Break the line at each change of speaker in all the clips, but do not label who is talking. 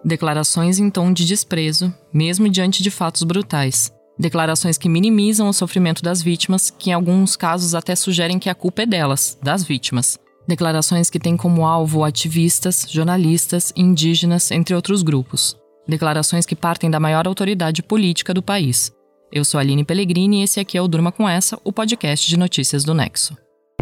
Declarações em tom de desprezo, mesmo diante de fatos brutais. Declarações que minimizam o sofrimento das vítimas, que em alguns casos até sugerem que a culpa é delas, das vítimas. Declarações que têm como alvo ativistas, jornalistas, indígenas, entre outros grupos. Declarações que partem da maior autoridade política do país. Eu sou a Aline Pellegrini e esse aqui é o Durma Com Essa, o podcast de notícias do Nexo.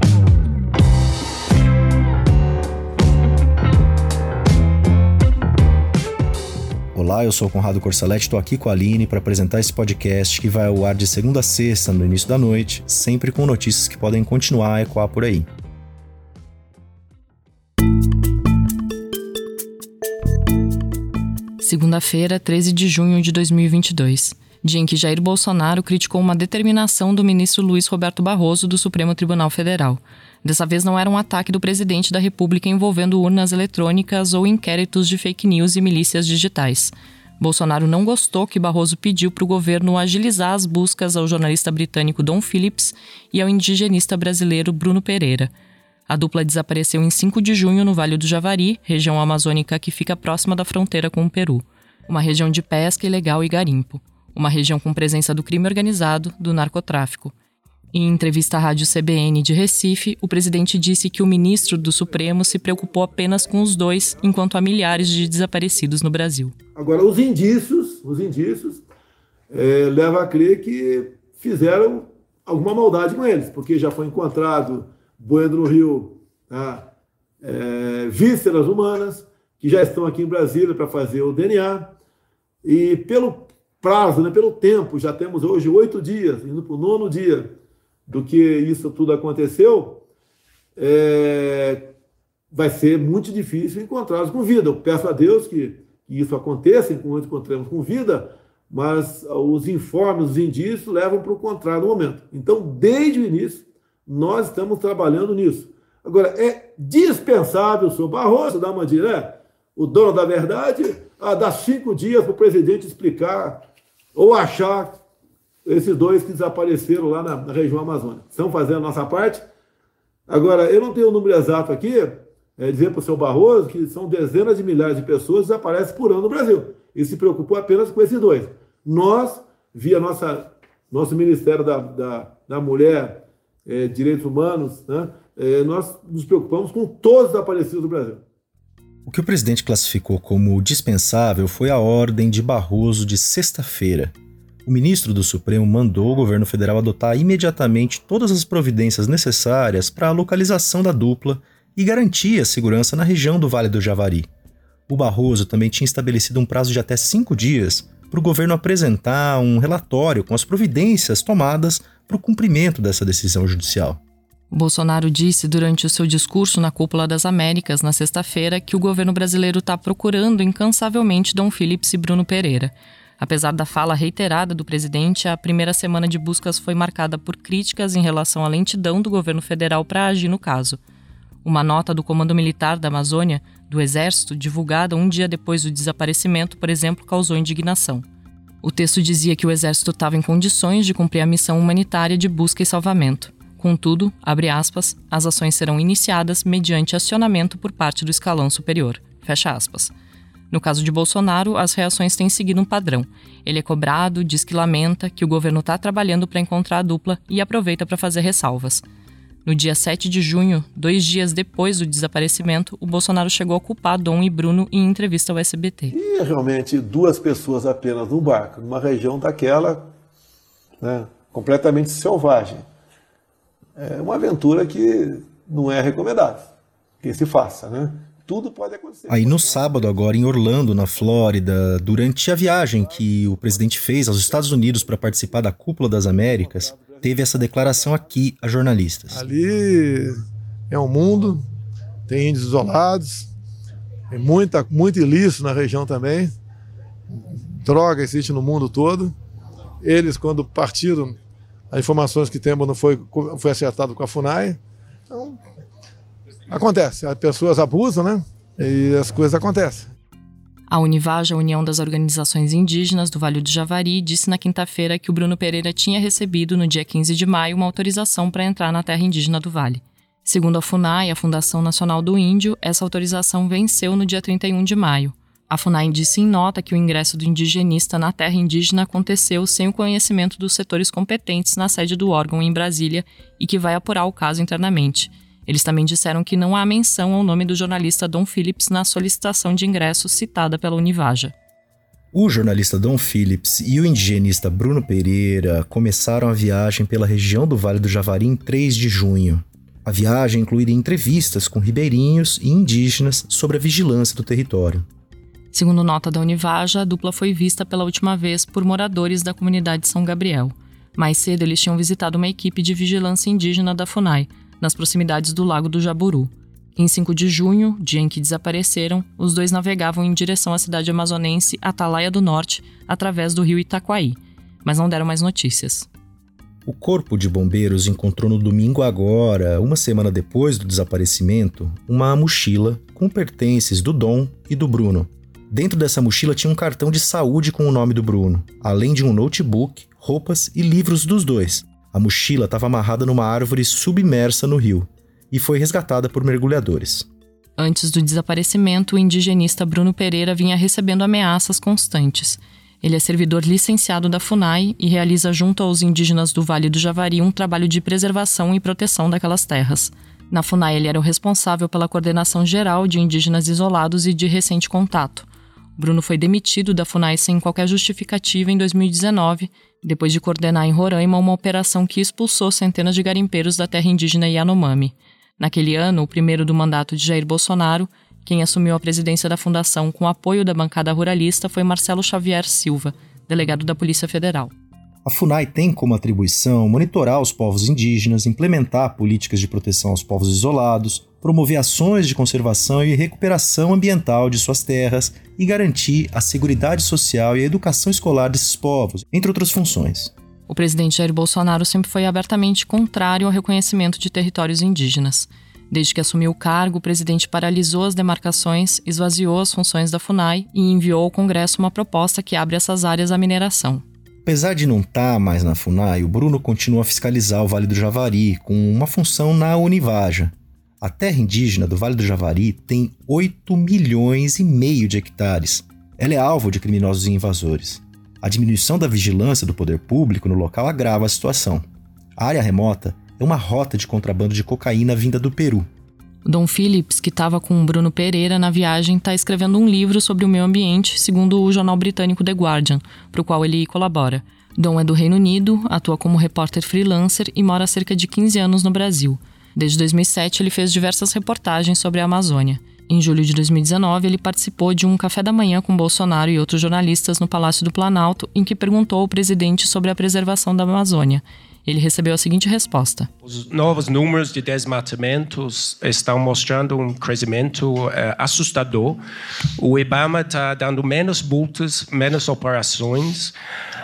Olá, eu sou o Conrado Corsaletti, estou aqui com a Aline para apresentar esse podcast que vai ao ar de segunda a sexta, no início da noite, sempre com notícias que podem continuar a ecoar por aí.
Segunda-feira, 13 de junho de 2022, dia em que Jair Bolsonaro criticou uma determinação do ministro Luiz Roberto Barroso do Supremo Tribunal Federal. Dessa vez não era um ataque do presidente da República envolvendo urnas eletrônicas ou inquéritos de fake news e milícias digitais. Bolsonaro não gostou que Barroso pediu para o governo agilizar as buscas ao jornalista britânico Dom Phillips e ao indigenista brasileiro Bruno Pereira. A dupla desapareceu em 5 de junho no Vale do Javari, região amazônica que fica próxima da fronteira com o Peru. Uma região de pesca ilegal e garimpo. Uma região com presença do crime organizado, do narcotráfico. Em entrevista à Rádio CBN de Recife, o presidente disse que o ministro do Supremo se preocupou apenas com os dois, enquanto há milhares de desaparecidos no Brasil.
Agora, os indícios levam a crer que fizeram alguma maldade com eles, porque já foi encontrado, boiando no rio, vísceras humanas, que já estão aqui em Brasília para fazer o DNA, e pelo prazo, pelo tempo, já temos hoje 8 dias, indo para o 9º dia, do que isso tudo aconteceu, vai ser muito difícil encontrá-los com vida. Eu peço a Deus que isso aconteça, enquanto encontremos com vida, mas os informes, os indícios levam para o contrário no momento. Então, desde o início, nós estamos trabalhando nisso. Agora, é dispensável o senhor Barroso dar uma direita, o dono da verdade, dar 5 dias para o presidente explicar ou achar esses dois que desapareceram lá na região amazônica. Estão fazendo a nossa parte. Agora, eu não tenho o número exato aqui, dizer para o seu Barroso que são dezenas de milhares de pessoas que desaparecem por ano no Brasil. E se preocupou apenas com esses dois. Nós, via nosso Ministério da Mulher, Direitos Humanos, nós nos preocupamos com todos os desaparecidos do Brasil.
O que o presidente classificou como dispensável foi a ordem de Barroso de sexta-feira. O ministro do Supremo mandou o governo federal adotar imediatamente todas as providências necessárias para a localização da dupla e garantir a segurança na região do Vale do Javari. O Barroso também tinha estabelecido um prazo de até 5 dias para o governo apresentar um relatório com as providências tomadas para o cumprimento dessa decisão judicial.
Bolsonaro disse durante o seu discurso na Cúpula das Américas, na sexta-feira, que o governo brasileiro está procurando incansavelmente Dom Phillips e Bruno Pereira. Apesar da fala reiterada do presidente, a primeira semana de buscas foi marcada por críticas em relação à lentidão do governo federal para agir no caso. Uma nota do Comando Militar da Amazônia, do Exército, divulgada um dia depois do desaparecimento, por exemplo, causou indignação. O texto dizia que o Exército estava em condições de cumprir a missão humanitária de busca e salvamento. Contudo, abre aspas, as ações serão iniciadas mediante acionamento por parte do escalão superior. Fecha aspas. No caso de Bolsonaro, as reações têm seguido um padrão. Ele é cobrado, diz que lamenta, que o governo está trabalhando para encontrar a dupla e aproveita para fazer ressalvas. No dia 7 de junho, 2 dias depois do desaparecimento, o Bolsonaro chegou a culpar Dom e Bruno em entrevista ao SBT.
E realmente 2 pessoas apenas num barco, numa região daquela, completamente selvagem. É uma aventura que não é recomendável que se faça, Tudo pode acontecer.
Aí no sábado agora em Orlando, na Flórida, durante a viagem que o presidente fez aos Estados Unidos para participar da Cúpula das Américas, teve essa declaração aqui a jornalistas.
Ali é um mundo, tem índios isolados, tem muito ilícito na região também, droga existe no mundo todo. Eles, quando partiram, as informações que temos não foi acertado com a FUNAI, então acontece, as pessoas abusam, e as coisas acontecem.
A Univaja, a União das Organizações Indígenas do Vale do Javari, disse na quinta-feira que o Bruno Pereira tinha recebido, no dia 15 de maio, uma autorização para entrar na terra indígena do Vale. Segundo a FUNAI, a Fundação Nacional do Índio, essa autorização venceu no dia 31 de maio. A FUNAI disse em nota que o ingresso do indigenista na terra indígena aconteceu sem o conhecimento dos setores competentes na sede do órgão em Brasília e que vai apurar o caso internamente. Eles também disseram que não há menção ao nome do jornalista Dom Phillips na solicitação de ingresso citada pela Univaja.
O jornalista Dom Phillips e o indigenista Bruno Pereira começaram a viagem pela região do Vale do Javari em 3 de junho. A viagem incluiria entrevistas com ribeirinhos e indígenas sobre a vigilância do território.
Segundo nota da Univaja, a dupla foi vista pela última vez por moradores da comunidade São Gabriel. Mais cedo, eles tinham visitado uma equipe de vigilância indígena da FUNAI, nas proximidades do Lago do Jaburu. Em 5 de junho, dia em que desapareceram, os dois navegavam em direção à cidade amazonense Atalaia do Norte, através do rio Itaquaí, mas não deram mais notícias.
O Corpo de Bombeiros encontrou no domingo agora, uma semana depois do desaparecimento, uma mochila com pertences do Dom e do Bruno. Dentro dessa mochila tinha um cartão de saúde com o nome do Bruno, além de um notebook, roupas e livros dos dois. A mochila estava amarrada numa árvore submersa no rio e foi resgatada por mergulhadores.
Antes do desaparecimento, o indigenista Bruno Pereira vinha recebendo ameaças constantes. Ele é servidor licenciado da FUNAI e realiza junto aos indígenas do Vale do Javari um trabalho de preservação e proteção daquelas terras. Na FUNAI, ele era o responsável pela coordenação geral de indígenas isolados e de recente contato. Bruno foi demitido da FUNAI sem qualquer justificativa em 2019, depois de coordenar em Roraima uma operação que expulsou centenas de garimpeiros da terra indígena Yanomami. Naquele ano, o primeiro do mandato de Jair Bolsonaro, quem assumiu a presidência da fundação com apoio da bancada ruralista foi Marcelo Xavier Silva, delegado da Polícia Federal.
A FUNAI tem como atribuição monitorar os povos indígenas, implementar políticas de proteção aos povos isolados, promover ações de conservação e recuperação ambiental de suas terras e garantir a seguridade social e a educação escolar desses povos, entre outras funções.
O presidente Jair Bolsonaro sempre foi abertamente contrário ao reconhecimento de territórios indígenas. Desde que assumiu o cargo, o presidente paralisou as demarcações, esvaziou as funções da FUNAI e enviou ao Congresso uma proposta que abre essas áreas à mineração.
Apesar de não estar mais na FUNAI, o Bruno continua a fiscalizar o Vale do Javari, com uma função na Univaja. A terra indígena do Vale do Javari tem 8,5 milhões de hectares. Ela é alvo de criminosos e invasores. A diminuição da vigilância do poder público no local agrava a situação. A área remota é uma rota de contrabando de cocaína vinda do Peru.
O Dom Phillips, que estava com o Bruno Pereira na viagem, está escrevendo um livro sobre o meio ambiente, segundo o jornal britânico The Guardian, para o qual ele colabora. Dom é do Reino Unido, atua como repórter freelancer e mora há cerca de 15 anos no Brasil. Desde 2007, ele fez diversas reportagens sobre a Amazônia. Em julho de 2019, ele participou de um café da manhã com Bolsonaro e outros jornalistas no Palácio do Planalto, em que perguntou ao presidente sobre a preservação da Amazônia. Ele recebeu a seguinte resposta:
Os novos números de desmatamentos estão mostrando um crescimento assustador. O IBAMA está dando menos multas, menos operações.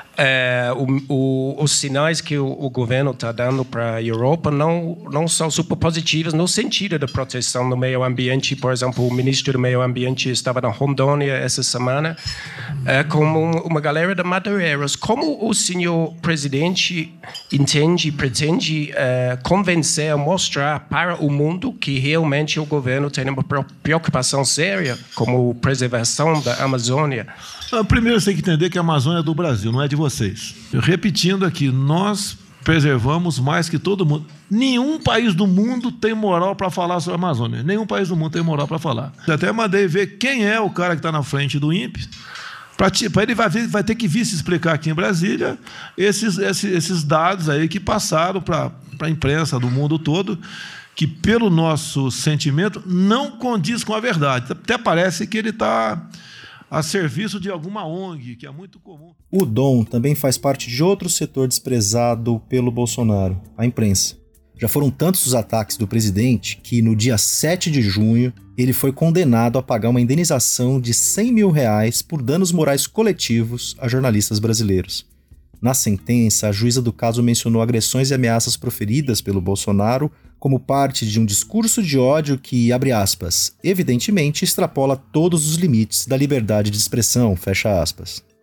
Os sinais que o governo está dando para a Europa não são super positivos no sentido da proteção do meio ambiente. Por exemplo, o ministro do meio ambiente estava na Rondônia essa semana com uma galera de madeireiros. Como o senhor presidente pretende convencer, mostrar para o mundo que realmente o governo tem uma preocupação séria com a preservação da Amazônia?
Primeiro, você tem que entender que a Amazônia é do Brasil, não é de vocês. Repetindo aqui, nós preservamos mais que todo mundo. Nenhum país do mundo tem moral para falar sobre a Amazônia. Nenhum país do mundo tem moral para falar. Eu até mandei ver quem é o cara que está na frente do INPE. Ele vai ter que vir se explicar aqui em Brasília esses dados aí que passaram para a imprensa do mundo todo, que, pelo nosso sentimento, não condiz com a verdade. Até parece que ele está a serviço de alguma ONG, que é muito comum.
O Dom também faz parte de outro setor desprezado pelo Bolsonaro, a imprensa. Já foram tantos os ataques do presidente que, no dia 7 de junho, ele foi condenado a pagar uma indenização de R$100 mil por danos morais coletivos a jornalistas brasileiros. Na sentença, a juíza do caso mencionou agressões e ameaças proferidas pelo Bolsonaro como parte de um discurso de ódio que, abre aspas, evidentemente extrapola todos os limites da liberdade de expressão, fecha aspas.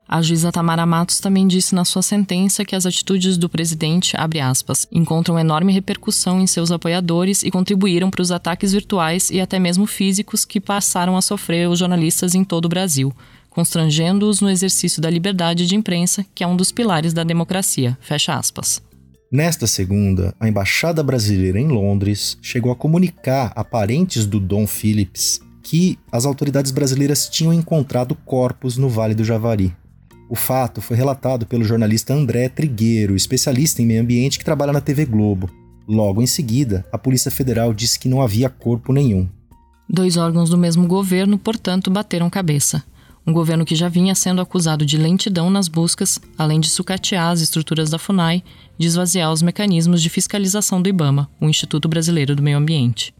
A juíza Tamara Matos também disse na sua sentença que as atitudes do presidente, abre aspas, encontram enorme repercussão em seus apoiadores e contribuíram para os ataques virtuais e até mesmo físicos que passaram a sofrer os jornalistas em todo o Brasil, constrangendo-os no exercício da liberdade de imprensa, que é um dos pilares da democracia, fecha aspas.
Nesta segunda, a Embaixada Brasileira em Londres chegou a comunicar a parentes do Dom Phillips que as autoridades brasileiras tinham encontrado corpos no Vale do Javari. O fato foi relatado pelo jornalista André Trigueiro, especialista em meio ambiente que trabalha na TV Globo. Logo em seguida, a Polícia Federal disse que não havia corpo nenhum.
2 órgãos do mesmo governo, portanto, bateram cabeça. Um governo que já vinha sendo acusado de lentidão nas buscas, além de sucatear as estruturas da FUNAI, de esvaziar os mecanismos de fiscalização do IBAMA, o Instituto Brasileiro do Meio Ambiente.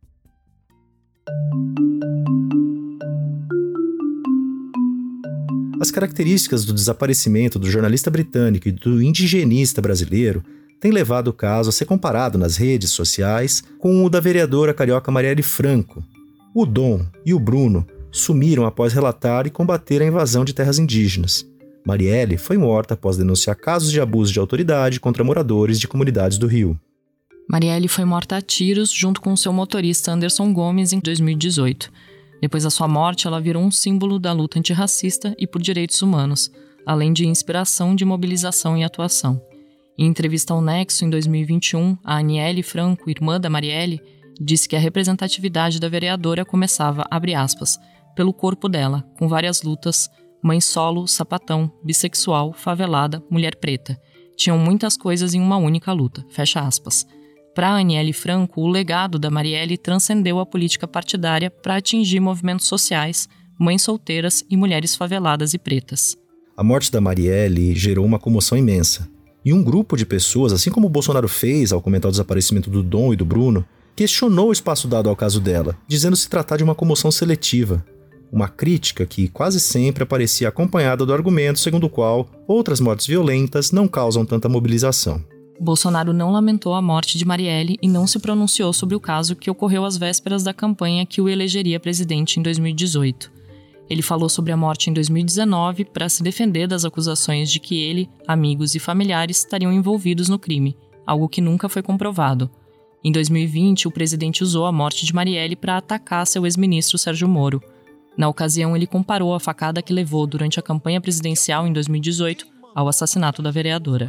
As características do desaparecimento do jornalista britânico e do indigenista brasileiro têm levado o caso a ser comparado nas redes sociais com o da vereadora carioca Marielle Franco. O Dom e o Bruno sumiram após relatar e combater a invasão de terras indígenas. Marielle foi morta após denunciar casos de abuso de autoridade contra moradores de comunidades do Rio.
Marielle foi morta a tiros junto com seu motorista Anderson Gomes em 2018. Depois da sua morte, ela virou um símbolo da luta antirracista e por direitos humanos, além de inspiração de mobilização e atuação. Em entrevista ao Nexo, em 2021, a Aniele Franco, irmã da Marielle, disse que a representatividade da vereadora começava, abre aspas, pelo corpo dela, com várias lutas, mãe solo, sapatão, bissexual, favelada, mulher preta. Tinham muitas coisas em uma única luta, fecha aspas. Para Aniele Franco, o legado da Marielle transcendeu a política partidária para atingir movimentos sociais, mães solteiras e mulheres faveladas e pretas.
A morte da Marielle gerou uma comoção imensa. E um grupo de pessoas, assim como o Bolsonaro fez ao comentar o desaparecimento do Dom e do Bruno, questionou o espaço dado ao caso dela, dizendo se tratar de uma comoção seletiva. Uma crítica que quase sempre aparecia acompanhada do argumento segundo o qual outras mortes violentas não causam tanta mobilização.
Bolsonaro não lamentou a morte de Marielle e não se pronunciou sobre o caso que ocorreu às vésperas da campanha que o elegeria presidente em 2018. Ele falou sobre a morte em 2019 para se defender das acusações de que ele, amigos e familiares estariam envolvidos no crime, algo que nunca foi comprovado. Em 2020, o presidente usou a morte de Marielle para atacar seu ex-ministro Sérgio Moro. Na ocasião, ele comparou a facada que levou durante a campanha presidencial em 2018 ao assassinato da vereadora.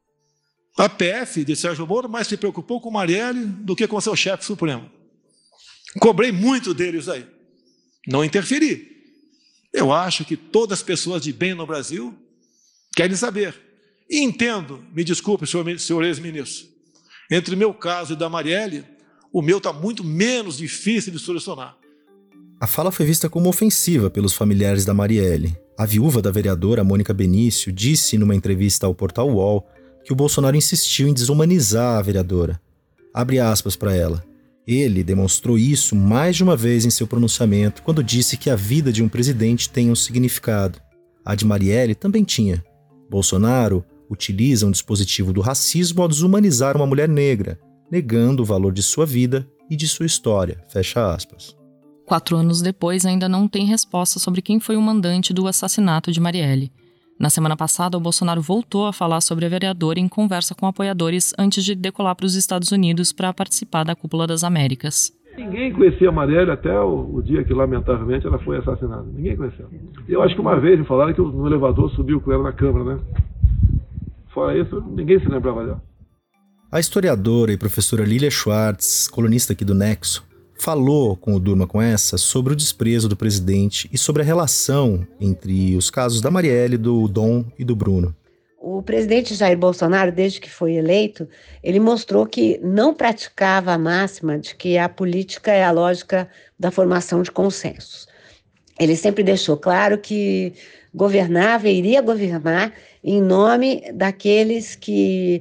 A PF de Sérgio Moro mais se preocupou com Marielle do que com seu chefe supremo. Cobrei muito deles aí. Não interferi. Eu acho que todas as pessoas de bem no Brasil querem saber. E entendo, me desculpe, senhor ex-ministro, entre o meu caso e da Marielle, o meu está muito menos difícil de solucionar.
A fala foi vista como ofensiva pelos familiares da Marielle. A viúva da vereadora, Mônica Benício, disse numa entrevista ao portal UOL que o Bolsonaro insistiu em desumanizar a vereadora. Abre aspas para ela. Ele demonstrou isso mais de uma vez em seu pronunciamento quando disse que a vida de um presidente tem um significado. A de Marielle também tinha. Bolsonaro utiliza um dispositivo do racismo ao desumanizar uma mulher negra, negando o valor de sua vida e de sua história. Fecha aspas.
4 anos depois, ainda não tem resposta sobre quem foi o mandante do assassinato de Marielle. Na semana passada, o Bolsonaro voltou a falar sobre a vereadora em conversa com apoiadores antes de decolar para os Estados Unidos para participar da Cúpula das Américas.
Ninguém conhecia a Marielle até o dia que, lamentavelmente, ela foi assassinada. Ninguém conhecia. Eu acho que uma vez me falaram que no elevador subiu com ela na Câmara, né? Fora isso, ninguém se lembrava dela.
A historiadora e professora Lilia Schwartz, colunista aqui do Nexo, falou com o Durma com Essa sobre o desprezo do presidente e sobre a relação entre os casos da Marielle, do Dom e do Bruno.
O presidente Jair Bolsonaro, desde que foi eleito, ele mostrou que não praticava a máxima de que a política é a lógica da formação de consensos. Ele sempre deixou claro que governava e iria governar em nome daqueles que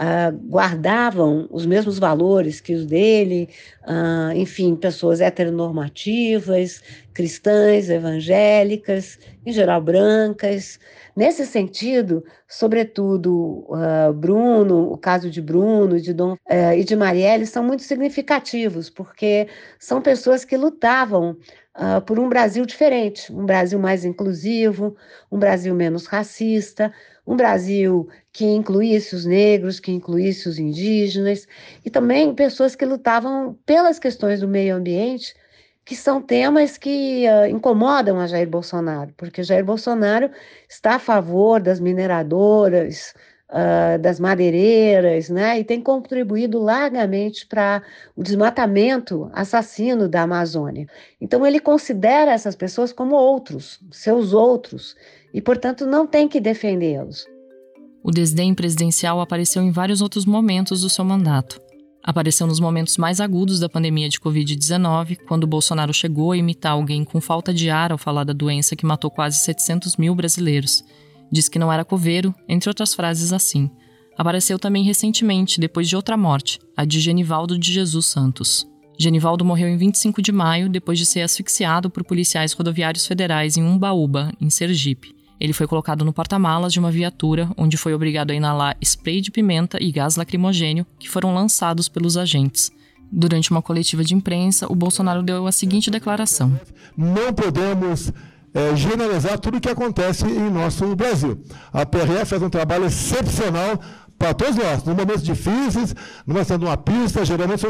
guardavam os mesmos valores que os dele, enfim, pessoas heteronormativas, cristãs, evangélicas, em geral brancas. Nesse sentido, sobretudo, Bruno, o caso de Bruno, de Dom e de Marielle são muito significativos, porque são pessoas que lutavam por um Brasil diferente, um Brasil mais inclusivo, um Brasil menos racista, um Brasil que incluísse os negros, que incluísse os indígenas, e também pessoas que lutavam pelas questões do meio ambiente, que são temas que incomodam a Jair Bolsonaro, porque Jair Bolsonaro está a favor das mineradoras, das madeireiras, né, e tem contribuído largamente para o desmatamento assassino da Amazônia. Então ele considera essas pessoas como outros, seus outros, e, portanto, não tem que defendê-los.
O desdém presidencial apareceu em vários outros momentos do seu mandato. Apareceu nos momentos mais agudos da pandemia de Covid-19, quando Bolsonaro chegou a imitar alguém com falta de ar ao falar da doença que matou quase 700 mil brasileiros. Disse que não era coveiro, entre outras frases assim. Apareceu também recentemente, depois de outra morte, a de Genivaldo de Jesus Santos. Genivaldo morreu em 25 de maio, depois de ser asfixiado por policiais rodoviários federais em Umbaúba, em Sergipe. Ele foi colocado no porta-malas de uma viatura, onde foi obrigado a inalar spray de pimenta e gás lacrimogênio, que foram lançados pelos agentes. Durante uma coletiva de imprensa, o Bolsonaro deu a seguinte declaração.
Não podemos generalizar tudo o que acontece em nosso Brasil. A PRF faz um trabalho excepcional para todos nós. Nos momentos difíceis, numa sendo uma pista,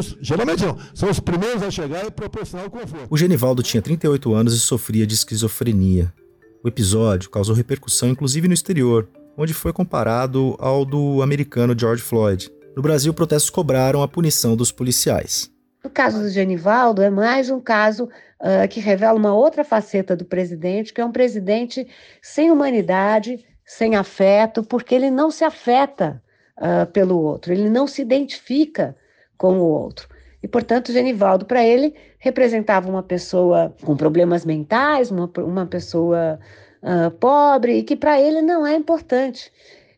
são os primeiros a chegar e proporcionar o conforto.
O Genivaldo tinha 38 anos e sofria de esquizofrenia. O episódio causou repercussão inclusive no exterior, onde foi comparado ao do americano George Floyd. No Brasil, protestos cobraram a punição dos policiais.
No caso do Genivaldo, é mais um caso que revela uma outra faceta do presidente, que é um presidente sem humanidade, sem afeto, porque ele não se afeta pelo outro, ele não se identifica com o outro. E, portanto, Genivaldo, para ele, representava uma pessoa com problemas mentais, uma pessoa pobre, e que para ele não é importante.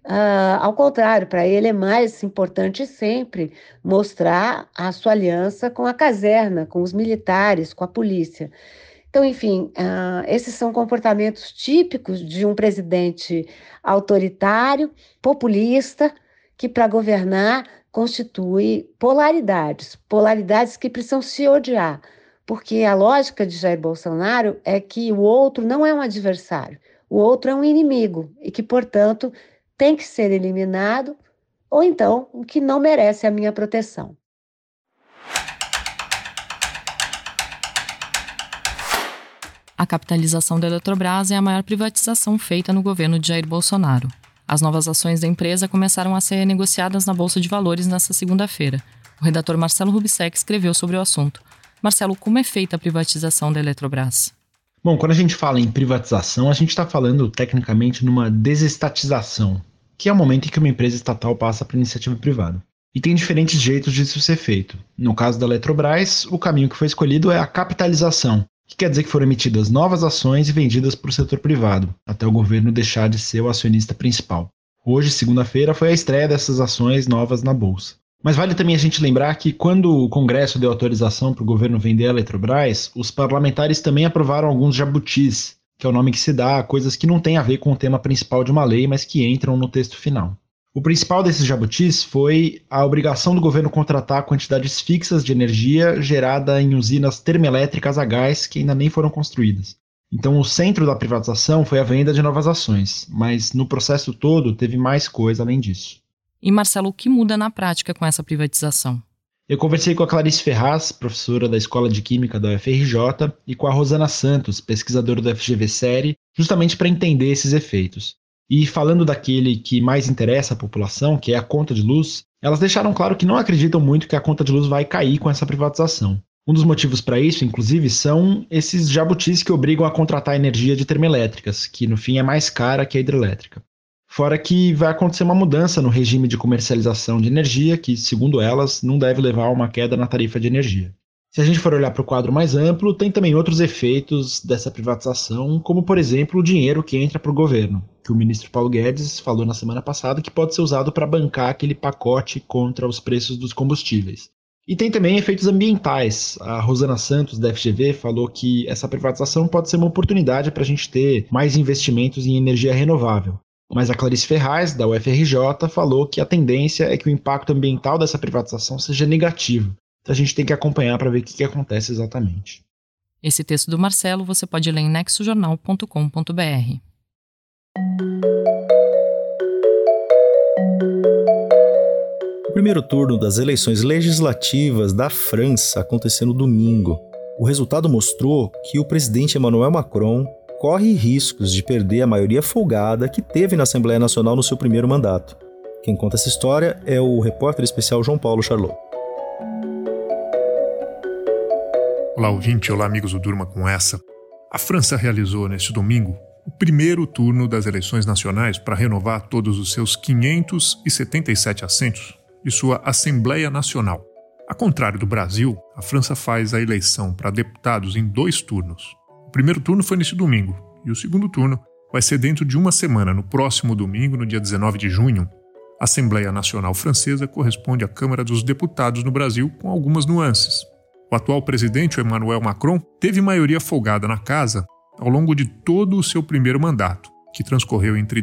Ao contrário, para ele é mais importante sempre mostrar a sua aliança com a caserna, com os militares, com a polícia. Então, enfim, esses são comportamentos típicos de um presidente autoritário, populista, que para governar constitui polaridades que precisam se odiar, porque a lógica de Jair Bolsonaro é que o outro não é um adversário, o outro é um inimigo e que, portanto, tem que ser eliminado, ou então o que não merece a minha proteção.
A capitalização da Eletrobras é a maior privatização feita no governo de Jair Bolsonaro. As novas ações da empresa começaram a ser negociadas na Bolsa de Valores nesta segunda-feira. O redator Marcelo Rubissec escreveu sobre o assunto. Marcelo, como é feita a privatização da Eletrobras?
Bom, quando a gente fala em privatização, a gente está falando tecnicamente numa desestatização, que é o momento em que uma empresa estatal passa para iniciativa privada. E tem diferentes jeitos disso ser feito. No caso da Eletrobras, o caminho que foi escolhido é a capitalização, que quer dizer que foram emitidas novas ações e vendidas para o setor privado, até o governo deixar de ser o acionista principal. Hoje, segunda-feira, foi a estreia dessas ações novas na Bolsa. Mas vale também a gente lembrar que quando o Congresso deu autorização para o governo vender a Eletrobras, os parlamentares também aprovaram alguns jabutis, que é o nome que se dá a coisas que não têm a ver com o tema principal de uma lei, mas que entram no texto final. O principal desses jabutis foi a obrigação do governo contratar quantidades fixas de energia gerada em usinas termoelétricas a gás que ainda nem foram construídas. Então o centro da privatização foi a venda de novas ações, mas no processo todo teve mais coisa além disso.
E Marcelo, o que muda na prática com essa privatização?
Eu conversei com a Clarice Ferraz, professora da Escola de Química da UFRJ, e com a Rosana Santos, pesquisadora do FGV-SERI, justamente para entender esses efeitos. E falando daquele que mais interessa a população, que é a conta de luz, elas deixaram claro que não acreditam muito que a conta de luz vai cair com essa privatização. Um dos motivos para isso, inclusive, são esses jabutis que obrigam a contratar energia de termoelétricas, que no fim é mais cara que a hidrelétrica. Fora que vai acontecer uma mudança no regime de comercialização de energia, que, segundo elas, não deve levar a uma queda na tarifa de energia. Se a gente for olhar para o quadro mais amplo, tem também outros efeitos dessa privatização, como, por exemplo, o dinheiro que entra para o governo, que o ministro Paulo Guedes falou na semana passada que pode ser usado para bancar aquele pacote contra os preços dos combustíveis. E tem também efeitos ambientais. A Rosana Santos, da FGV, falou que essa privatização pode ser uma oportunidade para a gente ter mais investimentos em energia renovável. Mas a Clarice Ferraz, da UFRJ, falou que a tendência é que o impacto ambiental dessa privatização seja negativo. Então a gente tem que acompanhar para ver o que acontece exatamente.
Esse texto do Marcelo você pode ler em nexojornal.com.br.
O primeiro turno das eleições legislativas da França aconteceu no domingo. O resultado mostrou que o presidente Emmanuel Macron corre riscos de perder a maioria folgada que teve na Assembleia Nacional no seu primeiro mandato. Quem conta essa história é o repórter especial João Paulo Charlot.
Olá, ouvinte, olá, amigos do Durma Com Essa. A França realizou neste domingo o primeiro turno das eleições nacionais para renovar todos os seus 577 assentos de sua Assembleia Nacional. Ao contrário do Brasil, a França faz a eleição para deputados em 2 turnos. O primeiro turno foi neste domingo e o segundo turno vai ser dentro de uma semana, no próximo domingo, no dia 19 de junho. A Assembleia Nacional Francesa corresponde à Câmara dos Deputados no Brasil, com algumas nuances. O atual presidente, Emmanuel Macron, teve maioria folgada na casa ao longo de todo o seu primeiro mandato, que transcorreu entre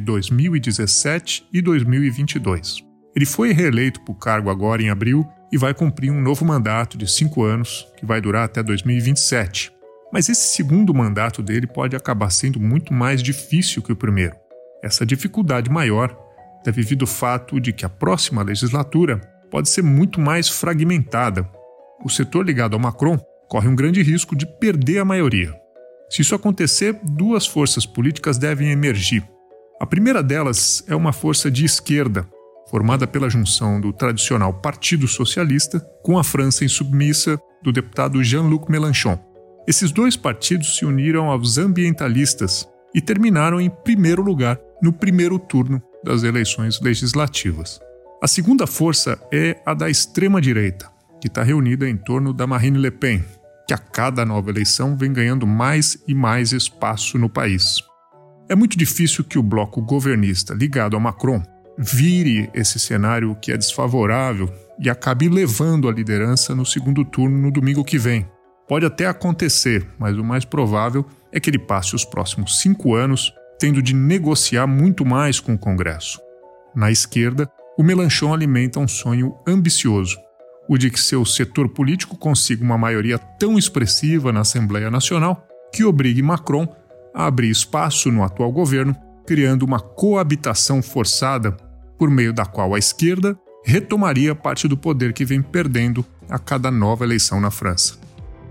2017 e 2022. Ele foi reeleito para o cargo agora em abril e vai cumprir um novo mandato de 5 anos, que vai durar até 2027. Mas esse segundo mandato dele pode acabar sendo muito mais difícil que o primeiro. Essa dificuldade maior devido ao fato de que a próxima legislatura pode ser muito mais fragmentada. O setor ligado ao Macron corre um grande risco de perder a maioria. Se isso acontecer, 2 forças políticas devem emergir. A primeira delas é uma força de esquerda, formada pela junção do tradicional Partido Socialista com a França insubmissa do deputado Jean-Luc Mélenchon. Esses 2 partidos se uniram aos ambientalistas e terminaram em primeiro lugar no primeiro turno das eleições legislativas. A segunda força é a da extrema-direita, que está reunida em torno da Marine Le Pen, que a cada nova eleição vem ganhando mais e mais espaço no país. É muito difícil que o bloco governista ligado a Macron vire esse cenário que é desfavorável e acabe levando a liderança no segundo turno no domingo que vem. Pode até acontecer, mas o mais provável é que ele passe os próximos 5 anos tendo de negociar muito mais com o Congresso. Na esquerda, o Mélenchon alimenta um sonho ambicioso, o de que seu setor político consiga uma maioria tão expressiva na Assembleia Nacional que obrigue Macron a abrir espaço no atual governo, criando uma coabitação forçada por meio da qual a esquerda retomaria parte do poder que vem perdendo a cada nova eleição na França.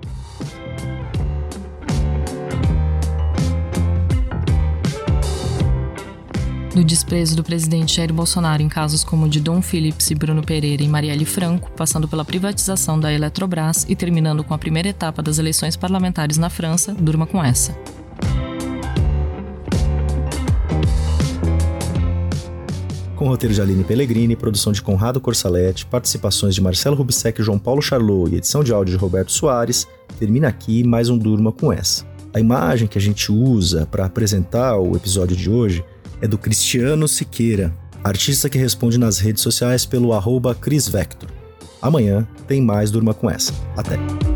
Do desprezo do presidente Jair Bolsonaro em casos como o de Dom Phillips e Bruno Pereira e Marielle Franco, passando pela privatização da Eletrobras e terminando com a primeira etapa das eleições parlamentares na França, durma com essa.
Com roteiro de Aline Pellegrini, produção de Conrado Corsaletti, participações de Marcelo Rubissec e João Paulo Charlot e edição de áudio de Roberto Soares, termina aqui mais um Durma com essa. A imagem que a gente usa para apresentar o episódio de hoje é do Cristiano Siqueira, artista que responde nas redes sociais pelo @CrisVector. Amanhã tem mais Durma com essa. Até!